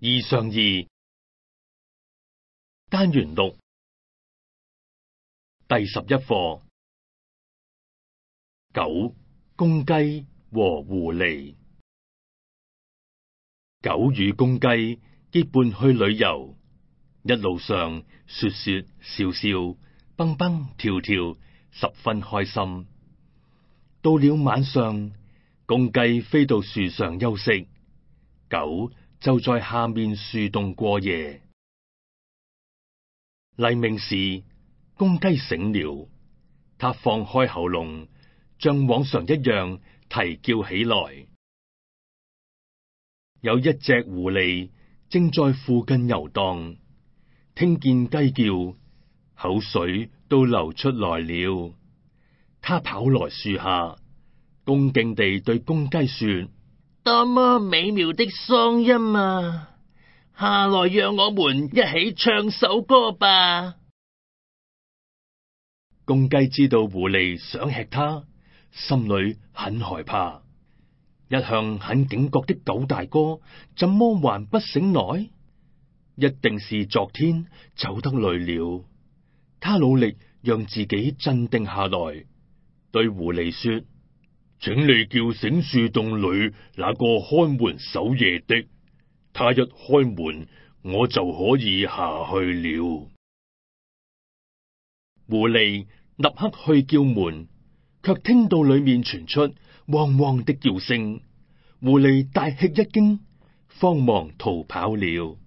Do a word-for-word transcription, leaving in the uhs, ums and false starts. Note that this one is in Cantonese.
二上二單元六第十一課九公雞和狐狸。狗與公雞結伴去旅遊，一路上說說笑笑，蹦蹦跳跳，十分開心。到了晚上，公雞飛到樹上休息，狗就在下面樹洞過夜。黎明時，公雞醒了，它放開喉嚨，像往常一樣啼叫起來。有一隻狐狸正在附近遊蕩，聽見雞叫，口水都流出來了。它跑來樹下，恭敬地對公雞說：多麼美妙的嗓音啊！下來讓我們一起唱首歌吧。公雞知道狐狸想吃它，心裏很害怕。一向很警覺的狗大哥，怎麼還不醒來？一定是昨天走得累了。他努力讓自己鎮定下來，對狐狸說：請你叫醒樹洞裏那個看門守夜的，他一開門，我就可以下去了。狐狸立刻去叫門，卻聽到裏面傳出汪汪的叫聲。狐狸大吃一驚，慌忙逃跑了。